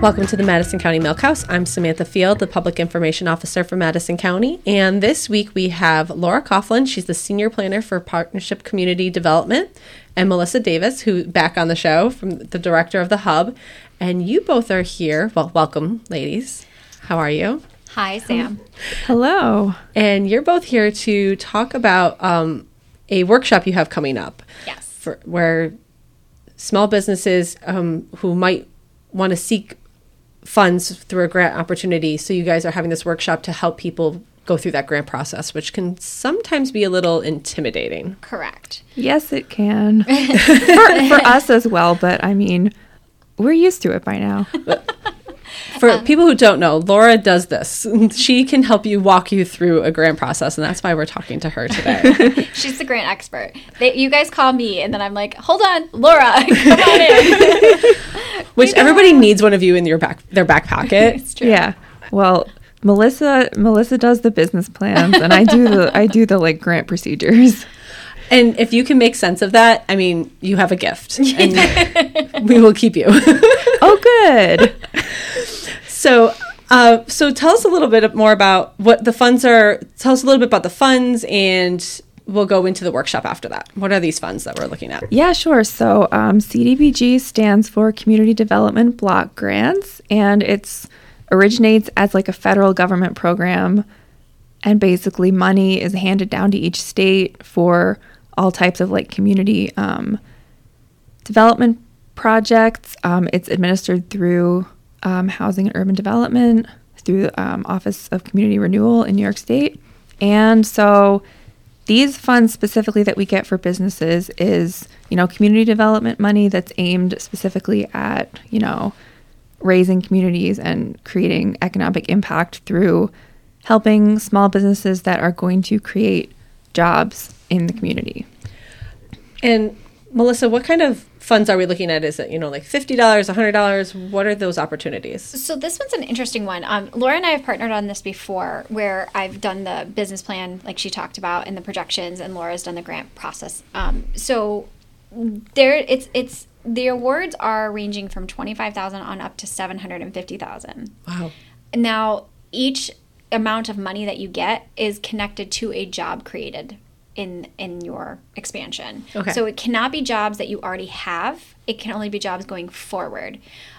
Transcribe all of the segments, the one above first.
Welcome to the Madison County Milk House. I'm Samantha Field, the Public Information Officer for Madison County. And this week we have Laura Coughlin. She's the Senior Planner for Partnership Community Development. And Melissa Davis, who back on the show, from the Director of the Hub. And you both are here. Well, welcome, ladies. How are you? Hi, Sam. Hello. And you're both here to talk about a workshop you have coming up. Yes. Where small businesses who might want to seek funds through a grant opportunity. So you guys are having this workshop to help people go through that grant process, which can sometimes be a little intimidating. Correct. Yes, it can. for us as well, but I mean, we're used to it by now. For people who don't know, Laura does this. She can help you walk you through a grant process, and that's why we're talking to her today. She's the grant expert. You guys call me, and then I'm like, hold on, Laura, come on in. Which everybody needs one of you in their back pocket. It's true. Yeah. Well, Melissa does the business plans, and I do the like grant procedures. And if you can make sense of that, I mean, you have a gift, and we will keep you. Oh, good. So tell us a little bit more about what the funds are. Tell us a little bit about the funds, and we'll go into the workshop after that. What are these funds that we're looking at? Yeah, sure. So CDBG stands for Community Development Block Grants, and it originates as like a federal government program. And basically money is handed down to each state for all types of like community development projects. It's administered through Housing and Urban Development, through the Office of Community Renewal in New York State. And so these funds specifically that we get for businesses is, community development money that's aimed specifically at, raising communities and creating economic impact through helping small businesses that are going to create jobs in the community. And Melissa, what kind of funds are we looking at? Is it, like $50, $100? What are those opportunities? So this one's an interesting one. Laura and I have partnered on this before, where I've done the business plan, like she talked about, and the projections, and Laura's done the grant process. So the awards are ranging from $25,000 on up to $750,000. Wow. Now, each amount of money that you get is connected to a job created in your expansion. Okay. So it cannot be jobs that you already have. It can only be jobs going forward.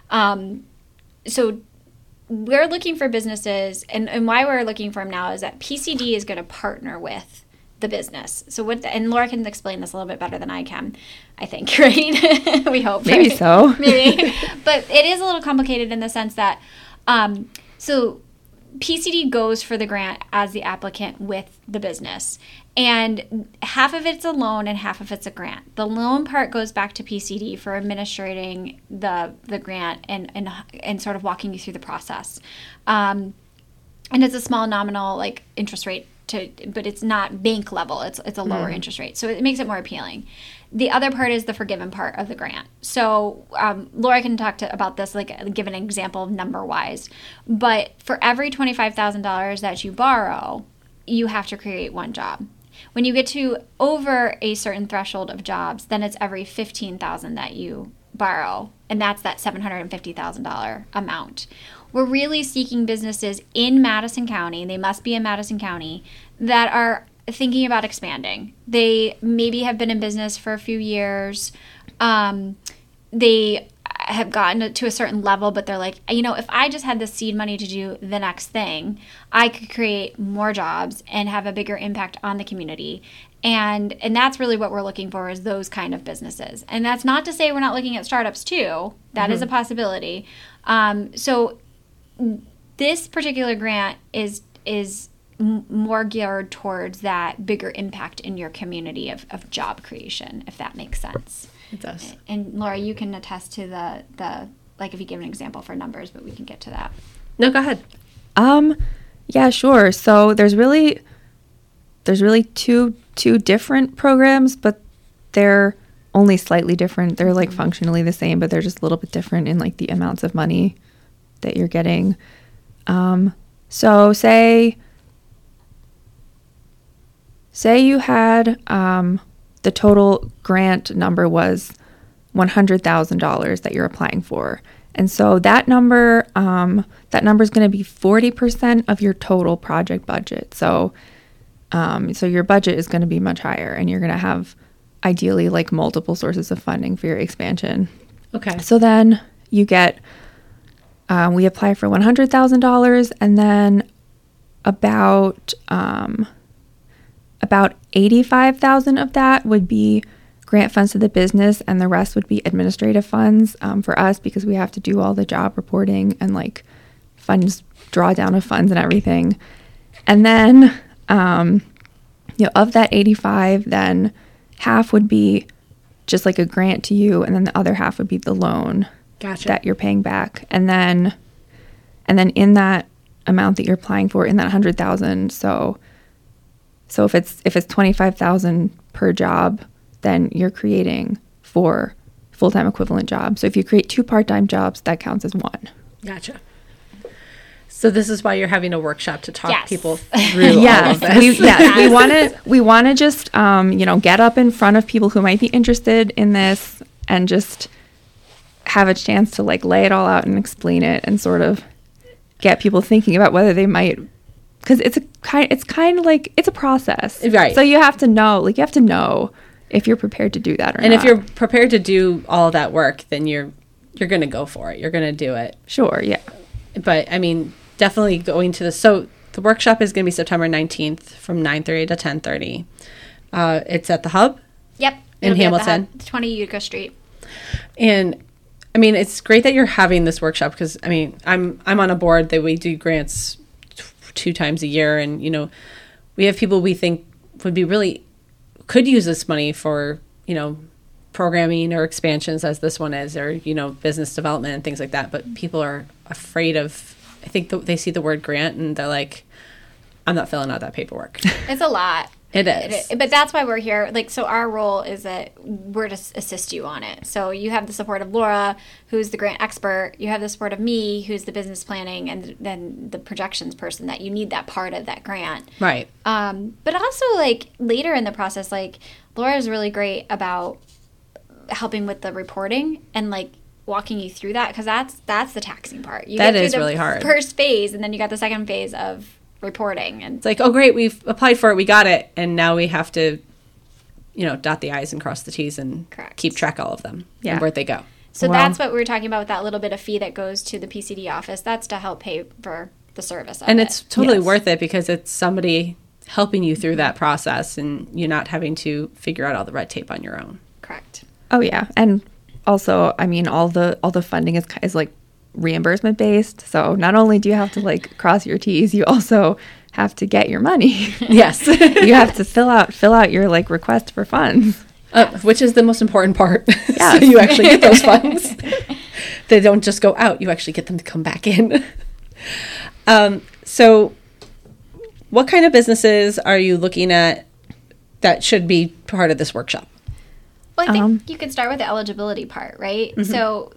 So we're looking for businesses, and why we're looking for them now is that PCD is going to partner with the business. So and Laura can explain this a little bit better than I can, I think, right? We hope. Maybe right? so. Maybe. But it is a little complicated in the sense that, so PCD goes for the grant as the applicant with the business. And half of it's a loan and half of it's a grant. The loan part goes back to PCD for administrating the grant and sort of walking you through the process. And it's a small nominal like interest rate but it's not bank level. It's a lower interest rate. So it makes it more appealing. The other part is the forgiven part of the grant. So Laura can talk about this, like give an example number-wise. But for every $25,000 that you borrow, you have to create one job. When you get to over a certain threshold of jobs, then it's every $15,000 that you borrow, and that's that $750,000 amount. We're really seeking businesses in Madison County, they must be in Madison County, that are thinking about expanding. They maybe have been in business for a few years. They have gotten to a certain level, but they're like, if I just had the seed money to do the next thing, I could create more jobs and have a bigger impact on the community. And that's really what we're looking for, is those kind of businesses. And that's not to say we're not looking at startups too. That is a possibility. So this particular grant is more geared towards that bigger impact in your community of job creation, if that makes sense. It does. And Laura, you can attest to the like if you give an example for numbers, but we can get to that. No, go ahead. Yeah, sure. So there's really two different programs, but they're only slightly different. They're like functionally the same, but they're just a little bit different in like the amounts of money that you're getting. So say you had the total grant number was $100,000 that you're applying for, And so that number is going to be 40% of your total project budget. So your budget is going to be much higher, and you're going to have ideally like multiple sources of funding for your expansion. Okay. So then you get, we apply for $100,000, and then about $85,000 of that would be grant funds to the business, and the rest would be administrative funds for us, because we have to do all the job reporting and like funds, drawdown of funds and everything. And then, of that 85, then half would be just like a grant to you, and then the other half would be the loan that you're paying back. And then in that amount that you're applying for, in that 100,000, so if it's 25,000 per job, then you're creating 4 full-time equivalent jobs. So if you create 2 part-time jobs, that counts as 1. Gotcha. So this is why you're having a workshop to talk people through all of this. We want to just get up in front of people who might be interested in this and just have a chance to like lay it all out and explain it and sort of get people thinking about whether they might, because it's kind of like it's a process, right? So you have to know if you're prepared to do that or not. And if you're prepared to do all of that work, then you're going to go for it. You're going to do it. Sure, yeah. But I mean, definitely going to so the workshop is going to be September 19th from 9:30 to 10:30. It's at the Hub. Yep. In Hamilton. 20 Utica Street. And I mean, it's great that you're having this workshop, because I mean, I'm on a board that we do grants 2 times a year, and we have people we think could use this money for programming or expansions, as this one is, or business development and things like that. But people are afraid of, I think they see the word grant and they're like, I'm not filling out that paperwork. It's a lot. It is. But that's why we're here. Like, so our role is that we're to assist you on it. So you have the support of Laura, who's the grant expert. You have the support of me, who's the business planning, and then the projections person, that you need that part of that grant. Right. But also, like, later in the process, like, Laura is really great about helping with the reporting and, like, walking you through that, because that's the taxing part. You that is really hard. First phase, and then you got the second phase of reporting, and it's like, oh great, we've applied for it, we got it, and now we have to dot the I's and cross the T's and keep track of all of them and where they go. So that's what we were talking about with that little bit of fee that goes to the PCD office. That's to help pay for the service of and it. It's totally worth it, because it's somebody helping you through that process, and you're not having to figure out all the red tape on your own. Correct. Oh yeah. And also, I mean, all the funding is like reimbursement based, so not only do you have to like cross your T's, you also have to get your money. Yes. You have to fill out your like request for funds, which is the most important part. Yes. So you actually get those funds. They don't just go out, you actually get them to come back in. So what kind of businesses are you looking at that should be part of this workshop? Well, I think you could start with the eligibility part, right? Mm-hmm. So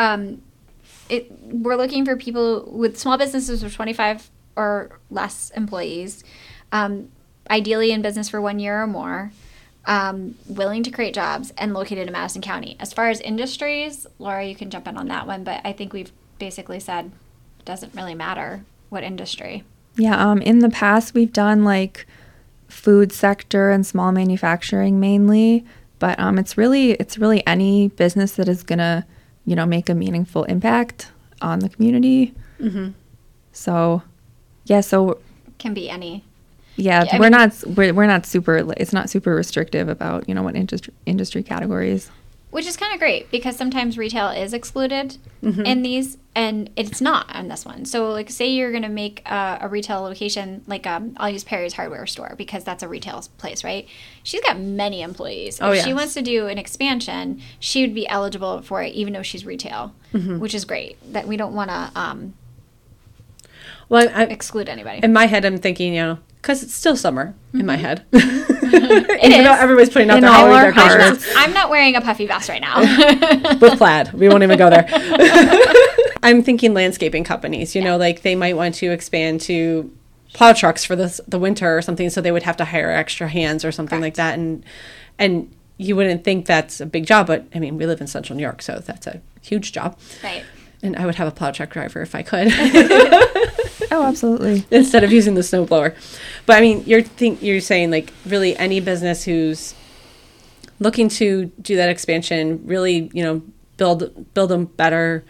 we're looking for people with small businesses with 25 or less employees, ideally in business for 1 year or more, willing to create jobs, and located in Madison County. As far as industries, Laura, you can jump in on that one, but I think we've basically said it doesn't really matter what industry. Yeah, in the past we've done like food sector and small manufacturing mainly, but it's really any business that is gonna make a meaningful impact on the community. Mm-hmm. So, yeah, can be any. Yeah, we're not super. It's not super restrictive about what industry categories. Which is kind of great, because sometimes retail is excluded in these, and it's not on this one. So, like, say you're going to make a retail location, like I'll use Perry's Hardware Store, because that's a retail place, right? She's got many employees. If she wants to do an expansion, she would be eligible for it, even though she's retail, which is great. That we don't want to exclude anybody. In my head, I'm thinking, because it's still summer in my head. Even though everybody's putting out their Halloween decorations. I'm not wearing a puffy vest right now. With plaid. We won't even go there. I'm thinking landscaping companies, like they might want to expand to plow trucks for the winter or something, so they would have to hire extra hands or something like that. And you wouldn't think that's a big job, but I mean, we live in central New York, so that's a huge job. Right. And I would have a plow truck driver if I could. Oh, absolutely. Instead of using the snow blower. But I mean, you're saying like really any business who's looking to do that expansion, really, build them better,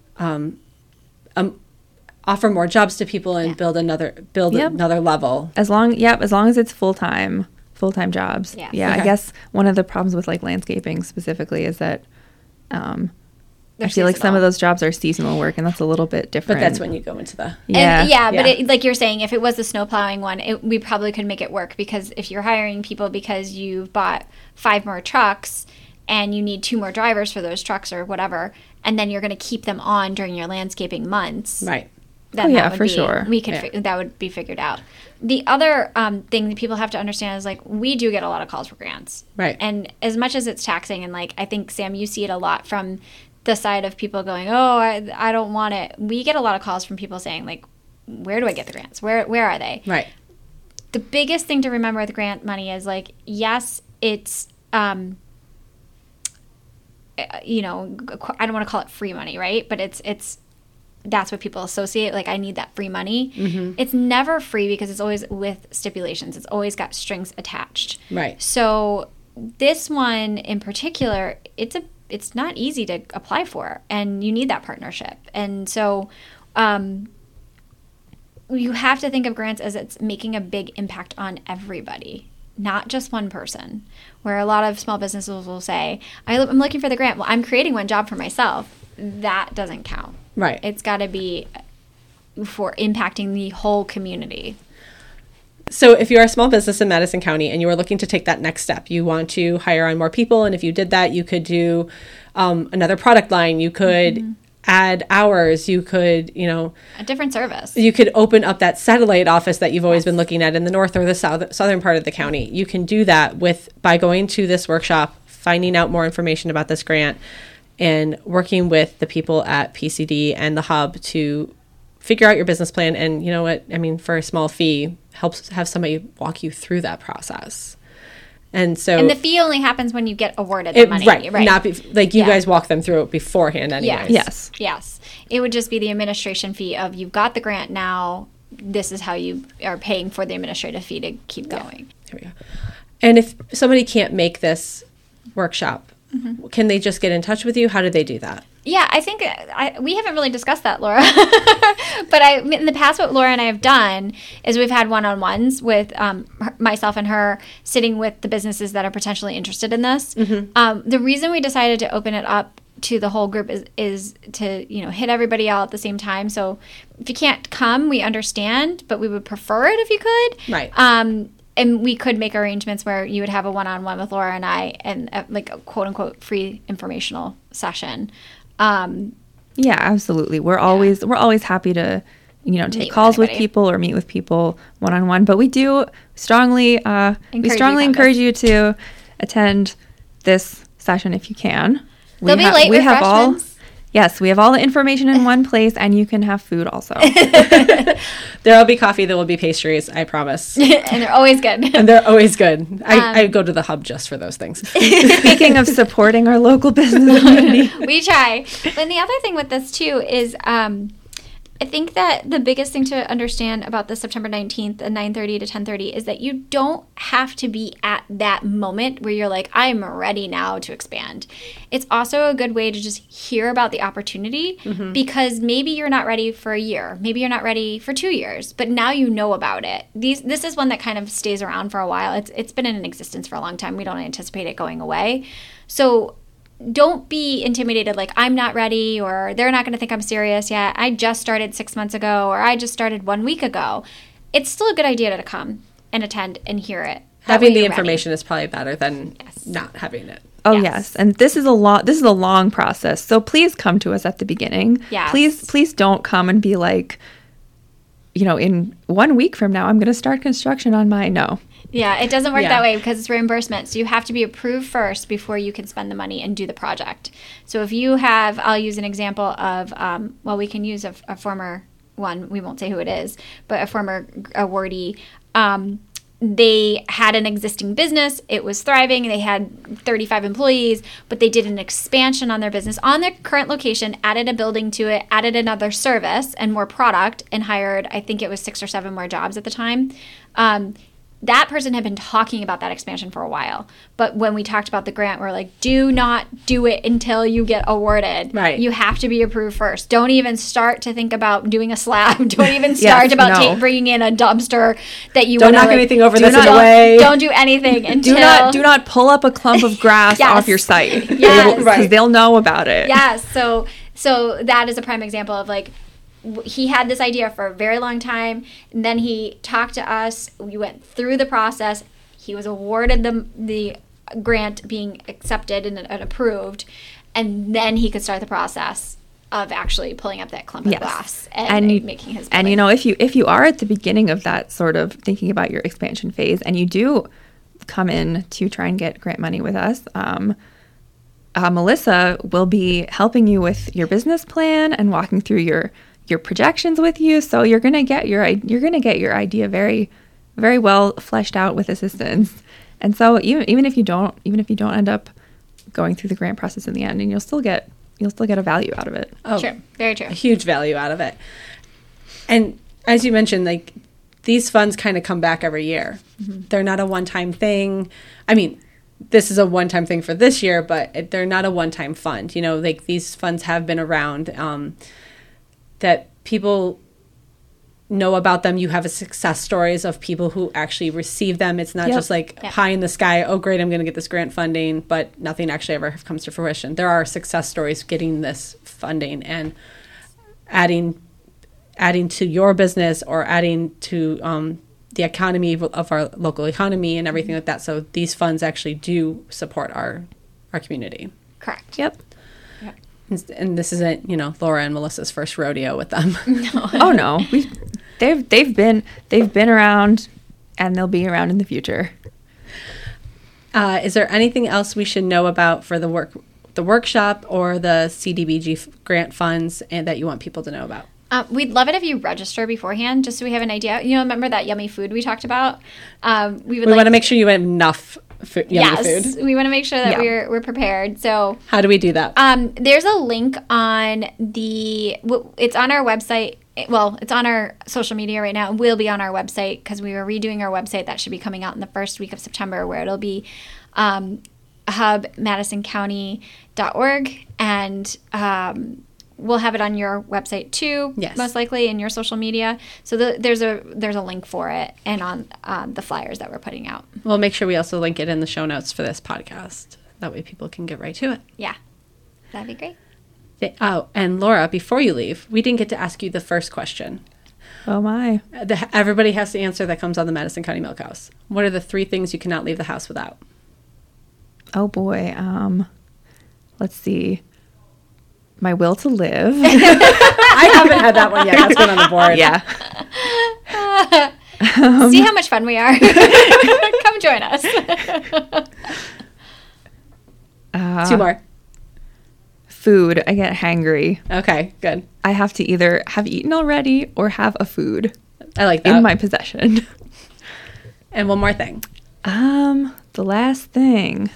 offer more jobs to people and build another level. As long as it's full-time jobs. Yeah. Yeah. Okay. I guess one of the problems with like landscaping specifically is that I feel like some of those jobs are seasonal work, and that's a little bit different. But that's when you go into the... Yeah. But like you're saying, if it was the snow plowing one, we probably could make it work, because if you're hiring people because you've bought 5 more trucks and you need 2 more drivers for those trucks or whatever, and then you're going to keep them on during your landscaping months. Right. Then that would for be, sure. We could that would be figured out. The other thing that people have to understand is like we do get a lot of calls for grants. Right. And as much as it's taxing, and like I think, Sam, you see it a lot from the side of people going, oh, I don't want it. We get a lot of calls from people saying like, where do I get the grants? Where are they? Right. The biggest thing to remember with grant money is like, yes, it's, I don't want to call it free money, right? But it's that's what people associate. Like, I need that free money. Mm-hmm. It's never free because it's always with stipulations. It's always got strings attached. Right. So this one in particular, it's not easy to apply for, and you need that partnership. And so you have to think of grants as it's making a big impact on everybody, not just one person. Where a lot of small businesses will say, I'm looking for the grant. Well, I'm creating one job for myself. That doesn't count. Right. It's got to be for impacting the whole community. So if you're a small business in Madison County and you are looking to take that next step, you want to hire on more people. And if you did that, you could do another product line. You could add hours. You could, a different service. You could open up that satellite office that you've always been looking at in the north or the southern part of the county. You can do that by going to this workshop, finding out more information about this grant, and working with the people at PCD and the hub to figure out your business plan. And you know what? I mean, for a small fee, helps have somebody walk you through that process. And the fee only happens when you get awarded the money. Right. Not you guys walk them through it beforehand anyways. Yes. It would just be the administration fee of, you've got the grant now, this is how you are paying for the administrative fee to keep going. There we go. And if somebody can't make this workshop, can they just get in touch with you? How do they do that? Yeah, I think we haven't really discussed that, Laura. But in the past, what Laura and I have done is we've had one-on-ones with myself and her, sitting with the businesses that are potentially interested in this. The reason we decided to open it up to the whole group is to hit everybody out at the same time. So if you can't come, we understand, but we would prefer it if you could. Right. And we could make arrangements where you would have a one-on-one with Laura and I, and like a quote-unquote free informational session. Yeah, absolutely. We're always happy to take calls with people or meet with people one-on-one. But we do strongly encourage you to attend this session if you can. There'll be late refreshments. Yes, we have all the information in one place, and you can have food also. There will be coffee. There will be pastries. I promise. And they're always good. I go to the hub just for those things. Speaking of supporting our local business community. We try. But the other thing with this, too, is I think that the biggest thing to understand about the September 19th and 9:30 to 10:30 is that you don't have to be at that moment where you're like, I'm ready now to expand. It's also a good way to just hear about the opportunity, because maybe you're not ready for a year. Maybe you're not ready for 2 years, but now you know about it. This is one that kind of stays around for a while. It's been in existence for a long time. We don't anticipate it going away. So don't be intimidated, like, I'm not ready, or they're not going to think I'm serious yet. I just started 6 months ago, or I just started 1 week ago. It's still a good idea to come and attend and hear it. Having the information is probably better than not having it. Oh, yes. And this is a long process. So please come to us at the beginning. Yes. Please don't come and be like, in 1 week from now, I'm going to start construction on my... No. Yeah, it doesn't work that way because it's reimbursement. So you have to be approved first before you can spend the money and do the project. So if you have, I'll use an example of, we can use a former one. We won't say who it is, but a former awardee. they had an existing business. It was thriving. They had 35 employees, but they did an expansion on their business on their current location, added a building to it, added another service and more product, and hired, I think it was 6 or 7 more jobs at the time. That person had been talking about that expansion for a while. But when we talked about the grant, we're like, do not do it until you get awarded. Right. You have to be approved first. Don't even start to think about doing a slab. Don't even start about bringing in a dumpster that you don't knock anything over that's in the way. Don't do anything until... Do not pull up a clump of grass off your site. Yes. Because they'll know about it. Yes. So that is a prime example of like, he had this idea for a very long time, and then he talked to us. We went through the process. He was awarded the grant being accepted and approved, and then he could start the process of actually pulling up that clump of glass and making his building. And if you are at the beginning of that sort of thinking about your expansion phase, and you do come in to try and get grant money with us, Melissa will be helping you with your business plan and walking through your projections with you. So you're gonna get your idea very, very well fleshed out with assistance. And so even if you don't end up going through the grant process in the end, and you'll still get a value out of it. Oh, sure, very true. A huge value out of it. And as you mentioned, like these funds kind of come back every year. Mm-hmm. They're not a one-time thing. I mean, this is a one-time thing for this year, but they're not a one-time fund. You know, like these funds have been around. That people know about them. You have success stories of people who actually receive them. It's not just like pie in the sky, oh great, I'm going to get this grant funding, but nothing actually ever comes to fruition. There are success stories getting this funding and adding to your business or adding to the economy of our local economy and everything like that. So these funds actually do support our community. Correct. Yep. And this isn't, Laura and Melissa's first rodeo with them. No. Oh no, they've been around, and they'll be around in the future. Is there anything else we should know about for the workshop or the CDBG grant funds, and that you want people to know about? We'd love it if you register beforehand, just so we have an idea. Remember that yummy food we talked about? We want to make sure you have enough yummy food. We want to make sure that we're prepared. So how do we do that? There's a link on it's on our website. Well, it's on our social media right now. It will be on our website because we were redoing our website. That should be coming out in the first week of September, where it'll be hubmadisoncounty.org, and we'll have it on your website too, most likely, in your social media. So there's a link for it, and on the flyers that we're putting out. We'll make sure we also link it in the show notes for this podcast. That way people can get right to it. Yeah, that'd be great. And Laura, before you leave, we didn't get to ask you the first question. Oh my. Everybody has to answer that comes on the Madison County Milk House. What are the 3 things you cannot leave the house without? Oh boy. Let's see. My will to live. I haven't had that one yet. That's been on the board. Yeah. See how much fun we are. Come join us. 2 more. Food. I get hangry. Okay, good. I have to either have eaten already or have a food. I like that. In my possession. And one more thing. The last thing.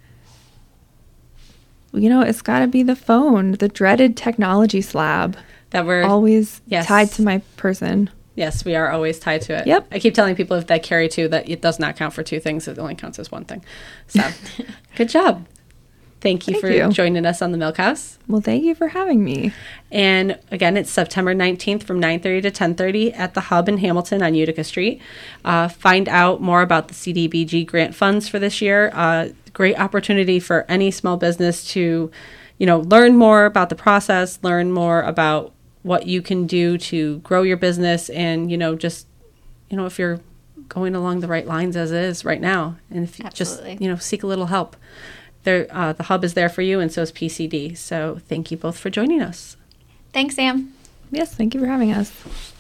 It's got to be the phone, the dreaded technology slab. That we're always tied to my person. Yes, we are always tied to it. Yep. I keep telling people if they carry 2 that it does not count for 2 things. It only counts as 1 thing. So, good job. Thank you for joining us on the Milk House. Well, thank you for having me. And again, it's September 19th from 9:30 to 10:30 at the Hub in Hamilton on Utica Street. Find out more about the CDBG grant funds for this year. Great opportunity for any small business to, learn more about the process, learn more about what you can do to grow your business, and, if you're going along the right lines as is right now, and if you just, seek a little help. The Hub is there for you, and so is PCD. So thank you both for joining us. Thanks, Sam. Yes, thank you for having us.